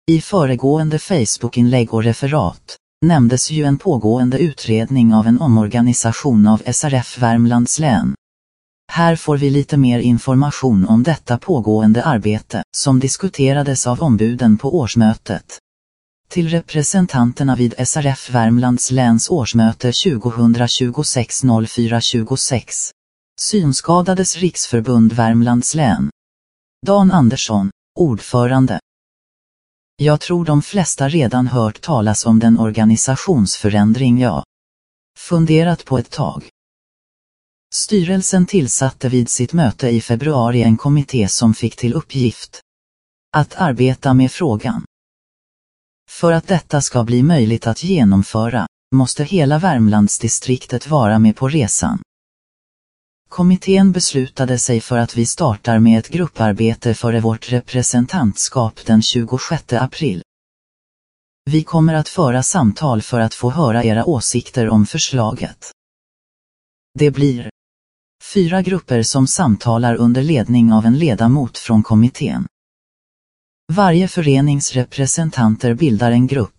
I föregående Facebook-inlägg och referat nämndes ju en pågående utredning av en omorganisation av SRF Värmlands län. Här får vi lite mer information om detta pågående arbete som diskuterades av ombuden på årsmötet. Till representanterna vid SRF Värmlands läns årsmöte 2026-04-26. Synskadades riksförbund Värmlands län. Dan Andersson, ordförande. Jag tror de flesta redan hört talas om den organisationsförändring jag funderat på ett tag. Styrelsen tillsatte vid sitt möte i februari en kommitté som fick till uppgift att arbeta med frågan. För att detta ska bli möjligt att genomföra, måste hela Värmlandsdistriktet vara med på resan. Kommittén beslutade sig för att vi startar med ett grupparbete före vårt representantskap den 26 april. Vi kommer att föra samtal för att få höra era åsikter om förslaget. Det blir 4 grupper som samtalar under ledning av en ledamot från kommittén. Varje förenings representanter bildar en grupp.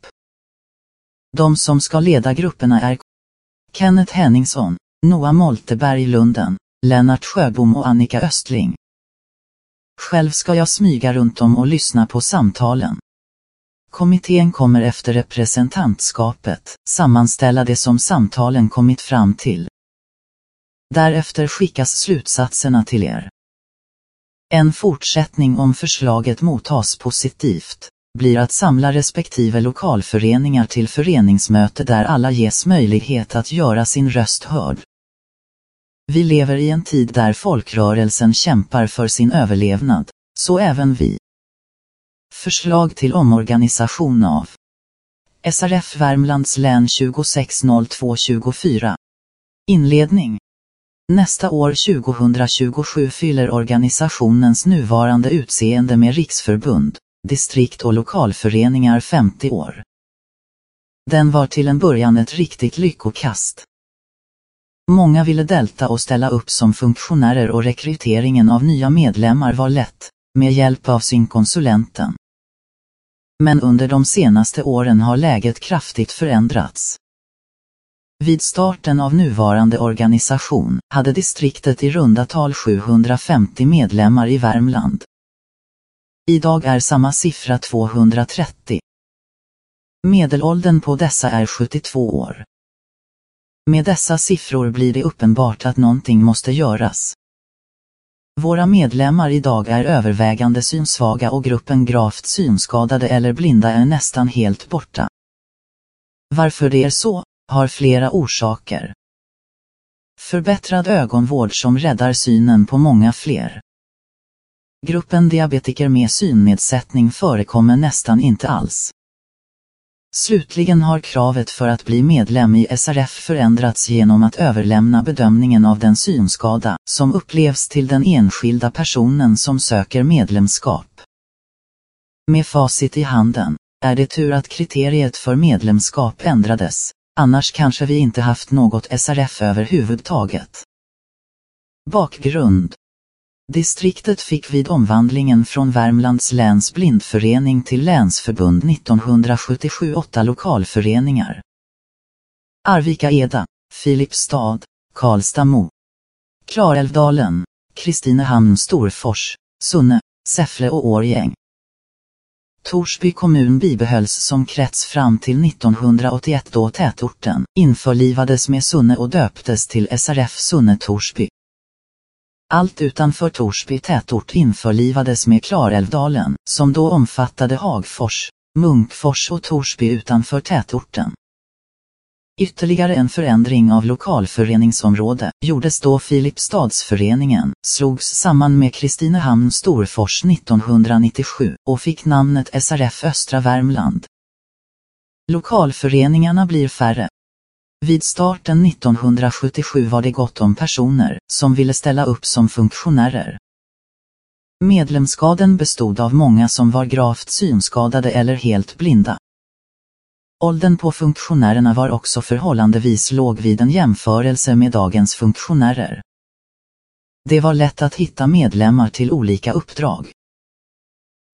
De som ska leda grupperna är Kenneth Henningsson, Noah Molteberg Lunden, Lennart Sjöbom och Annika Östling. Själv ska jag smyga runt om och lyssna på samtalen. Kommittén kommer efter representantskapet sammanställa det som samtalen kommit fram till. Därefter skickas slutsatserna till er. En fortsättning om förslaget mottas positivt blir att samla respektive lokalföreningar till föreningsmöte där alla ges möjlighet att göra sin röst hörd. Vi lever i en tid där folkrörelsen kämpar för sin överlevnad, så även vi. Förslag till omorganisation av SRF Värmlands län 2602-24. Inledning. Nästa år 2027 fyller organisationens nuvarande utseende med riksförbund, distrikt och lokalföreningar 50 år. Den var till en början ett riktigt lyckokast. Många ville delta och ställa upp som funktionärer och rekryteringen av nya medlemmar var lätt, med hjälp av sin konsulenten. Men under de senaste åren har läget kraftigt förändrats. Vid starten av nuvarande organisation hade distriktet i runda tal 750 medlemmar i Värmland. Idag är samma siffra 230. Medelåldern på dessa är 72 år. Med dessa siffror blir det uppenbart att någonting måste göras. Våra medlemmar idag är övervägande synsvaga och gruppen gravt synskadade eller blinda är nästan helt borta. Varför det är så har flera orsaker. Förbättrad ögonvård som räddar synen på många fler. Gruppen diabetiker med synnedsättning förekommer nästan inte alls. Slutligen har kravet för att bli medlem i SRF förändrats genom att överlämna bedömningen av den synskada som upplevs till den enskilda personen som söker medlemskap. Med facit i handen är det tur att kriteriet för medlemskap ändrades, annars kanske vi inte haft något SRF överhuvudtaget. Bakgrund. Distriktet fick vid omvandlingen från Värmlands läns blindförening till länsförbund 1977 8 lokalföreningar. Arvika-Eda, Filipstad, Karlstad-Mo, Klarälvdalen, Kristinehamn-Storfors, Sunne, Säffle och Årjäng. Torsby kommun bibehölls som krets fram till 1981 då tätorten införlivades med Sunne och döptes till SRF Sunne-Torsby. Allt utanför Torsby tätort införlivades med Klarälvdalen, som då omfattade Hagfors, Munkfors och Torsby utanför tätorten. Ytterligare en förändring av lokalföreningsområde gjordes då Filipstadsföreningen slogs samman med Kristinehamn Storfors 1997 och fick namnet SRF Östra Värmland. Lokalföreningarna blir färre. Vid starten 1977 var det gott om personer som ville ställa upp som funktionärer. Medlemskaden bestod av många som var gravt synskadade eller helt blinda. Åldern på funktionärerna var också förhållandevis låg vid en jämförelse med dagens funktionärer. Det var lätt att hitta medlemmar till olika uppdrag.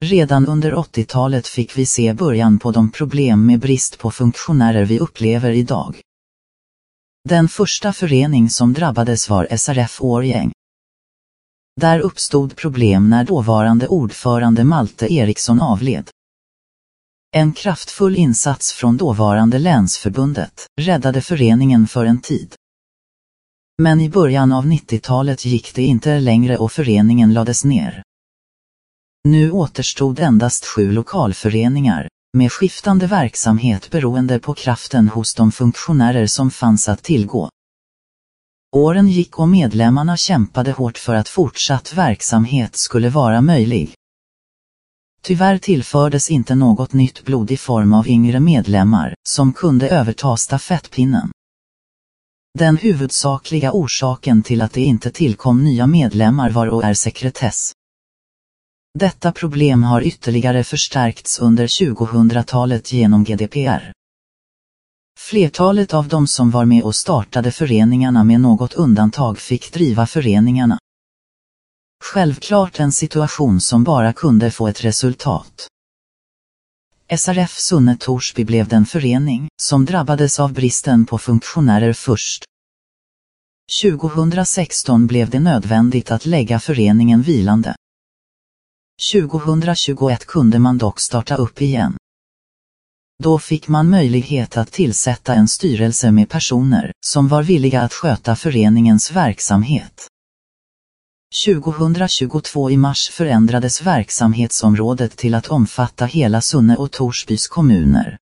Redan under 80-talet fick vi se början på de problem med brist på funktionärer vi upplever idag. Den första förening som drabbades var SRF Årjäng. Där uppstod problem när dåvarande ordförande Malte Eriksson avled. En kraftfull insats från dåvarande länsförbundet räddade föreningen för en tid. Men i början av 90-talet gick det inte längre och föreningen lades ner. Nu återstod endast 7 lokalföreningar, med skiftande verksamhet beroende på kraften hos de funktionärer som fanns att tillgå. Åren gick och medlemmarna kämpade hårt för att fortsatt verksamhet skulle vara möjlig. Tyvärr tillfördes inte något nytt blod i form av yngre medlemmar som kunde överta stafettpinnen. Den huvudsakliga orsaken till att det inte tillkom nya medlemmar var och är sekretess. Detta problem har ytterligare förstärkts under 2000-talet genom GDPR. Flertalet av de som var med och startade föreningarna med något undantag fick driva föreningarna. Självklart en situation som bara kunde få ett resultat. SRF Sunne Torsby blev den förening som drabbades av bristen på funktionärer först. 2016 blev det nödvändigt att lägga föreningen vilande. 2021 kunde man dock starta upp igen. Då fick man möjlighet att tillsätta en styrelse med personer som var villiga att sköta föreningens verksamhet. 2022 i mars förändrades verksamhetsområdet till att omfatta hela Sunne och Torsbys kommuner.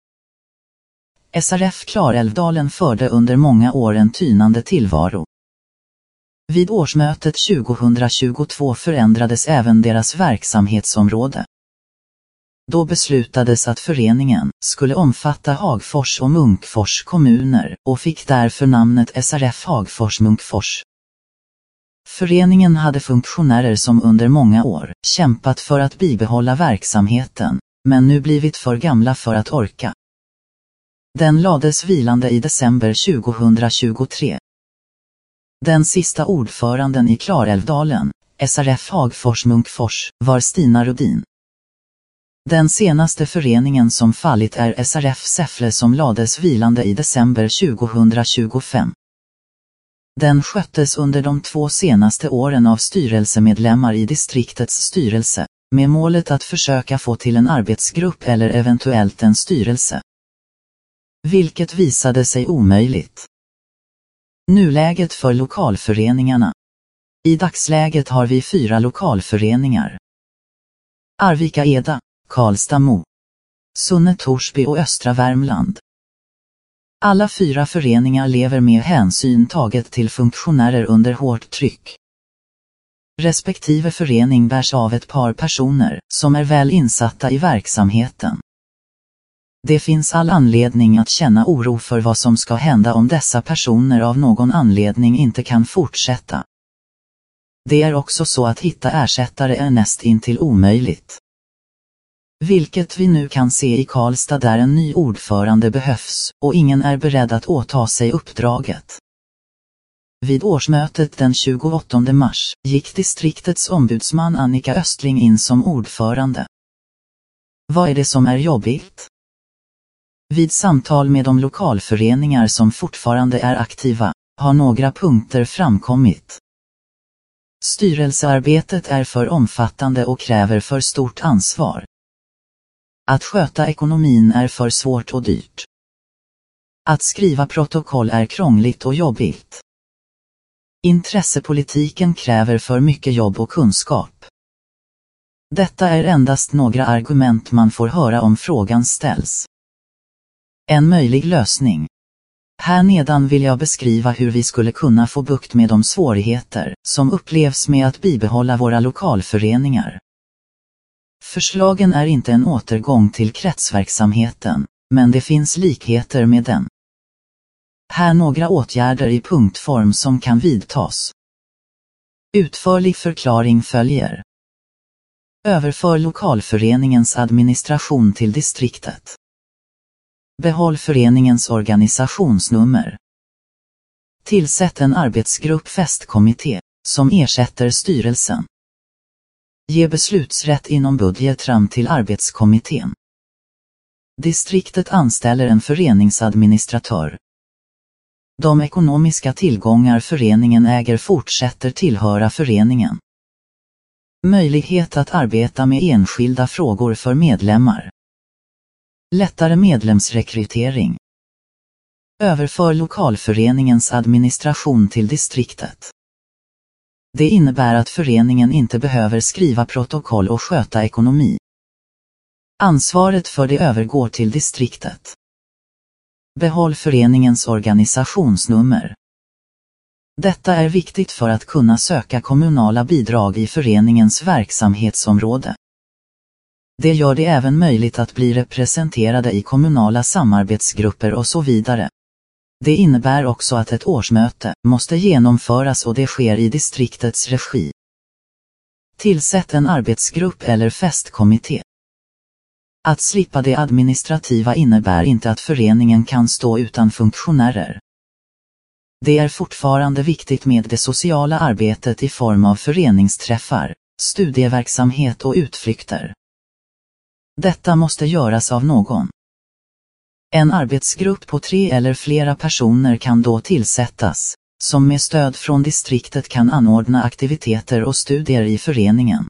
SRF Klarälvdalen förde under många år en tynande tillvaro. Vid årsmötet 2022 förändrades även deras verksamhetsområde. Då beslutades att föreningen skulle omfatta Hagfors och Munkfors kommuner och fick därför namnet SRF Hagfors-Munkfors. Föreningen hade funktionärer som under många år kämpat för att bibehålla verksamheten, men nu blivit för gamla för att orka. Den lades vilande i december 2023. Den sista ordföranden i Klarälvdalen, SRF Hagfors-Munkfors, var Stina Rudin. Den senaste föreningen som fallit är SRF Säffle som lades vilande i december 2025. Den sköttes under de 2 senaste åren av styrelsemedlemmar i distriktets styrelse, med målet att försöka få till en arbetsgrupp eller eventuellt en styrelse. Vilket visade sig omöjligt. Nuläget för lokalföreningarna. I dagsläget har vi 4 lokalföreningar. Arvika-Eda, Karlstad-Mo, Sunne Torsby och Östra Värmland. Alla 4 föreningar lever med hänsyn taget till funktionärer under hårt tryck. Respektive förening bärs av ett par personer som är väl insatta i verksamheten. Det finns all anledning att känna oro för vad som ska hända om dessa personer av någon anledning inte kan fortsätta. Det är också så att hitta ersättare är nästintill omöjligt. Vilket vi nu kan se i Karlstad där en ny ordförande behövs och ingen är beredd att åta sig uppdraget. Vid årsmötet den 28 mars gick distriktets ombudsman Annika Östling in som ordförande. Vad är det som är jobbigt? Vid samtal med de lokalföreningar som fortfarande är aktiva har några punkter framkommit. Styrelsearbetet är för omfattande och kräver för stort ansvar. Att sköta ekonomin är för svårt och dyrt. Att skriva protokoll är krångligt och jobbigt. Intressepolitiken kräver för mycket jobb och kunskap. Detta är endast några argument man får höra om frågan ställs. En möjlig lösning. Här nedan vill jag beskriva hur vi skulle kunna få bukt med de svårigheter som upplevs med att bibehålla våra lokalföreningar. Förslagen är inte en återgång till kretsverksamheten, men det finns likheter med den. Här några åtgärder i punktform som kan vidtas. Utförlig förklaring följer. Överför lokalföreningens administration till distriktet. Behåll föreningens organisationsnummer. Tillsätt en arbetsgrupp festkommitté som ersätter styrelsen. Ge beslutsrätt inom budgetram till arbetskommittén. Distriktet anställer en föreningsadministratör. De ekonomiska tillgångar föreningen äger fortsätter tillhöra föreningen. Möjlighet att arbeta med enskilda frågor för medlemmar. Lättare medlemsrekrytering. Överför lokalföreningens administration till distriktet. Det innebär att föreningen inte behöver skriva protokoll och sköta ekonomi. Ansvaret för det övergår till distriktet. Behåll föreningens organisationsnummer. Detta är viktigt för att kunna söka kommunala bidrag i föreningens verksamhetsområde. Det gör det även möjligt att bli representerade i kommunala samarbetsgrupper och så vidare. Det innebär också att ett årsmöte måste genomföras och det sker i distriktets regi. Tillsätt en arbetsgrupp eller festkommitté. Att slippa det administrativa innebär inte att föreningen kan stå utan funktionärer. Det är fortfarande viktigt med det sociala arbetet i form av föreningsträffar, studieverksamhet och utflykter. Detta måste göras av någon. En arbetsgrupp på 3 eller flera personer kan då tillsättas, som med stöd från distriktet kan anordna aktiviteter och studier i föreningen.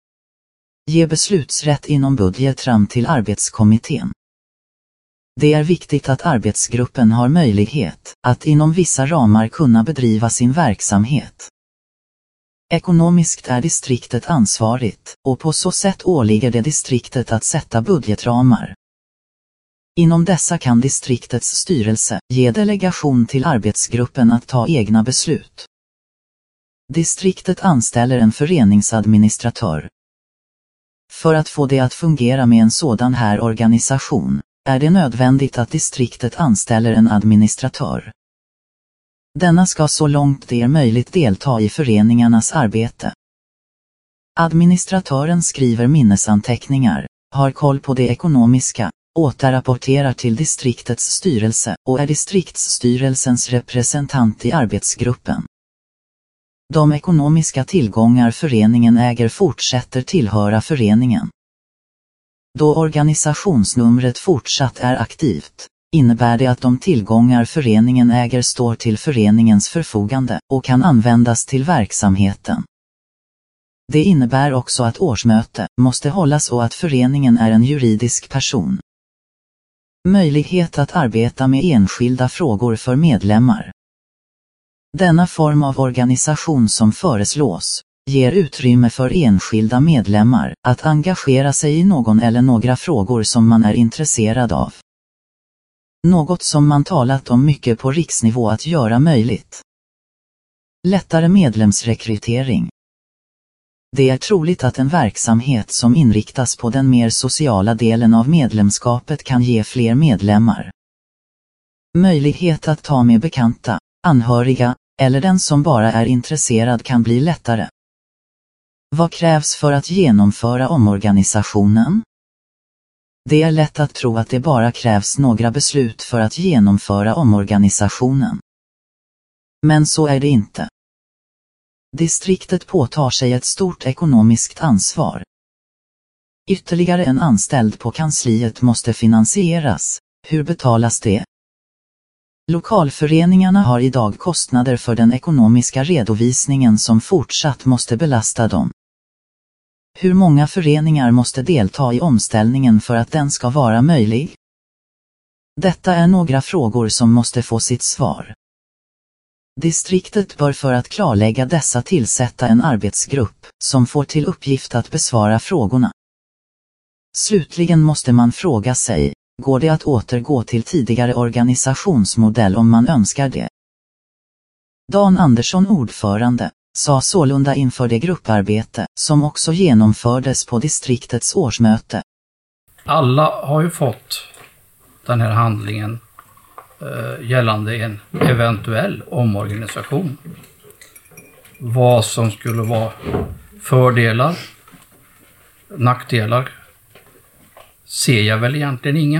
Ge beslutsrätt inom budgetram till arbetskommittén. Det är viktigt att arbetsgruppen har möjlighet att inom vissa ramar kunna bedriva sin verksamhet. Ekonomiskt är distriktet ansvarigt och på så sätt åligger det distriktet att sätta budgetramar. Inom dessa kan distriktets styrelse ge delegation till arbetsgruppen att ta egna beslut. Distriktet anställer en föreningsadministratör. För att få det att fungera med en sådan här organisation är det nödvändigt att distriktet anställer en administratör. Denna ska så långt det är möjligt delta i föreningarnas arbete. Administratören skriver minnesanteckningar, har koll på det ekonomiska, återrapporterar till distriktets styrelse och är distriktsstyrelsens representant i arbetsgruppen. De ekonomiska tillgångar föreningen äger fortsätter tillhöra föreningen. Då organisationsnumret fortsatt är aktivt, innebär det att de tillgångar föreningen äger står till föreningens förfogande och kan användas till verksamheten. Det innebär också att årsmöte måste hållas och att föreningen är en juridisk person. Möjlighet att arbeta med enskilda frågor för medlemmar. Denna form av organisation som föreslås ger utrymme för enskilda medlemmar att engagera sig i någon eller några frågor som man är intresserad av. Något som man talat om mycket på riksnivå att göra möjligt. Lättare medlemsrekrytering. Det är troligt att en verksamhet som inriktas på den mer sociala delen av medlemskapet kan ge fler medlemmar. Möjlighet att ta med bekanta, anhöriga, eller den som bara är intresserad kan bli lättare. Vad krävs för att genomföra omorganisationen? Det är lätt att tro att det bara krävs några beslut för att genomföra omorganisationen. Men så är det inte. Distriktet påtar sig ett stort ekonomiskt ansvar. Ytterligare en anställd på kansliet måste finansieras. Hur betalas det? Lokalföreningarna har idag kostnader för den ekonomiska redovisningen som fortsatt måste belasta dem. Hur många föreningar måste delta i omställningen för att den ska vara möjlig? Detta är några frågor som måste få sitt svar. Distriktet bör för att klarlägga dessa tillsätta en arbetsgrupp som får till uppgift att besvara frågorna. Slutligen måste man fråga sig, går det att återgå till tidigare organisationsmodell om man önskar det? Dan Andersson, ordförande, sa sålunda inför det grupparbete som också genomfördes på distriktets årsmöte. Alla har ju fått den här handlingen gällande en eventuell omorganisation. Vad som skulle vara fördelar, nackdelar ser jag väl egentligen inga.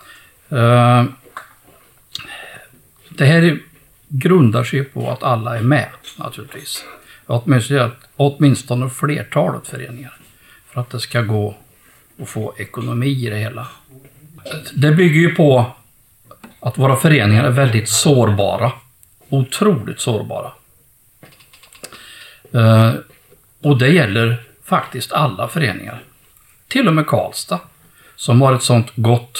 Det här grundar sig på att alla är med naturligtvis. Åtminstone flertalet föreningar. för att det ska gå att få ekonomi i det hela. Det bygger ju på att våra föreningar är väldigt sårbara. Otroligt sårbara. Och det gäller faktiskt alla föreningar. Till och med Karlstad, som har ett sånt gott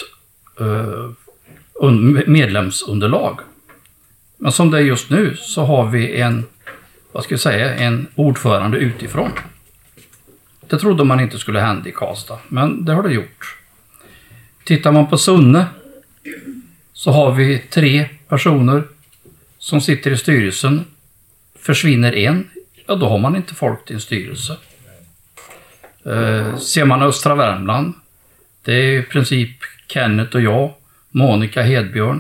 medlemsunderlag. Men som det är just nu så har vi en ordförande utifrån. Det trodde man inte skulle hända i Karlstad, men det har det gjort. Tittar man på Sunne så har vi 3 personer som sitter i styrelsen. Försvinner en, ja då har man inte folk till en styrelse. Ser man Östra Värmland, det är i princip Kenneth och jag, Monica Hedbjörn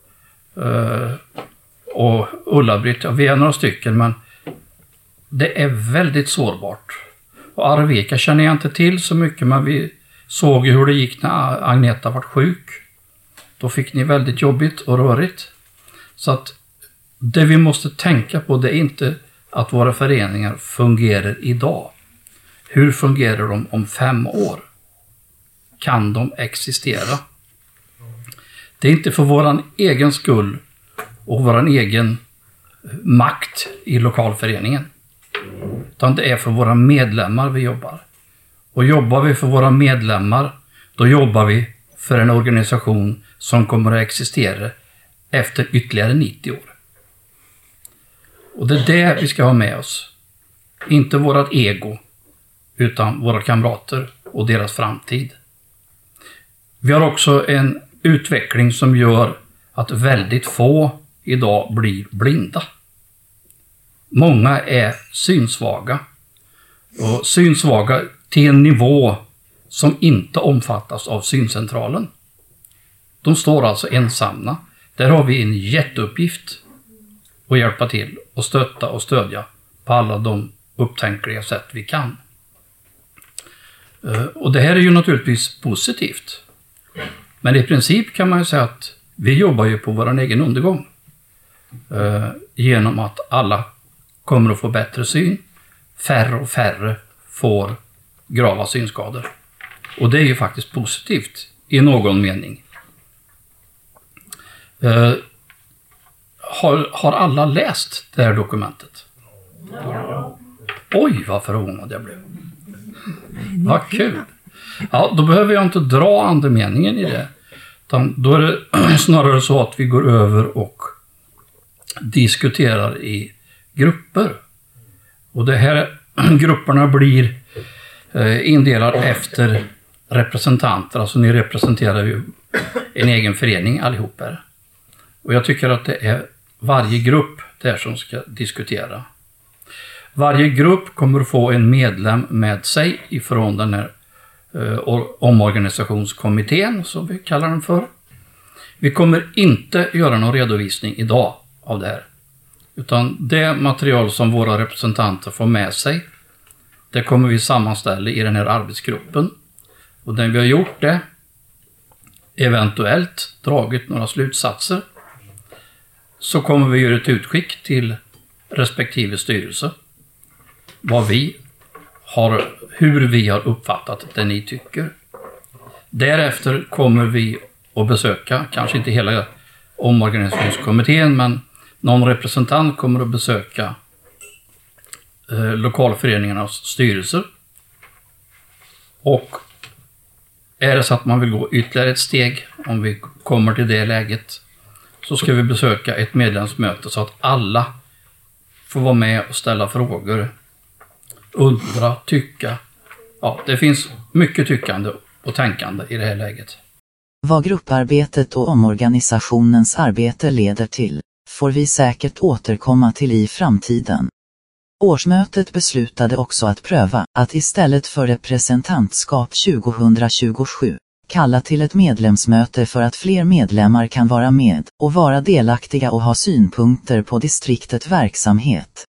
och Ulla-Britt. Ja, vi är några stycken, men det är väldigt sårbart. Och Arvika känner jag inte till så mycket, men vi såg ju hur det gick när Agneta var sjuk. Då fick ni väldigt jobbigt och rörigt. Så att det vi måste tänka på, det är inte att våra föreningar fungerar idag. Hur fungerar de om 5 år? Kan de existera? Det är inte för våran egen skull och våran egen makt i lokalföreningen. Utan det är för våra medlemmar vi jobbar. Och jobbar vi för våra medlemmar, då jobbar vi för en organisation som kommer att existera efter ytterligare 90 år. Och det är det vi ska ha med oss. Inte vårat ego, utan våra kamrater och deras framtid. Vi har också en utveckling som gör att väldigt få idag blir blinda. Många är synsvaga. Och synsvaga till en nivå som inte omfattas av syncentralen. De står alltså ensamma. Där har vi en jätteuppgift att hjälpa till och stötta och stödja på alla de upptänkliga sätt vi kan. Och det här är ju naturligtvis positivt. Men i princip kan man ju säga att vi jobbar ju på vår egen undergång. Genom att alla kommer att få bättre syn. Färre och färre får grava synskador. Och det är ju faktiskt positivt i någon mening. Har alla läst det här dokumentet? Ja. Oj, vad förvånad jag blev. Vad kul. Ja, då behöver jag inte dra andemeningen i det. Utan då är det snarare så att vi går över och diskuterar i grupper. Och det här grupperna blir indelade efter representanter. Alltså ni representerar ju en egen förening allihop här. Och jag tycker att det är varje grupp där som ska diskutera. Varje grupp kommer att få en medlem med sig ifrån den här omorganisationskommittén som vi kallar den för. Vi kommer inte göra någon redovisning idag av det här. Utan det material som våra representanter får med sig, det kommer vi sammanställa i den här arbetsgruppen. Och när vi har gjort det, eventuellt dragit några slutsatser, så kommer vi göra ett utskick till respektive styrelse. Hur vi har uppfattat det ni tycker. Därefter kommer vi att besöka, kanske inte hela omorganisationskommittén, men någon representant kommer att besöka lokalföreningarnas styrelser. Och är det så att man vill gå ytterligare ett steg, om vi kommer till det läget, så ska vi besöka ett medlemsmöte så att alla får vara med och ställa frågor, undra, tycka. Ja, det finns mycket tyckande och tänkande i det här läget. Vad grupparbetet och omorganisationens arbete leder till får vi säkert återkomma till i framtiden. Årsmötet beslutade också att pröva att istället för representantskap 2027 kalla till ett medlemsmöte för att fler medlemmar kan vara med och vara delaktiga och ha synpunkter på distriktet verksamhet.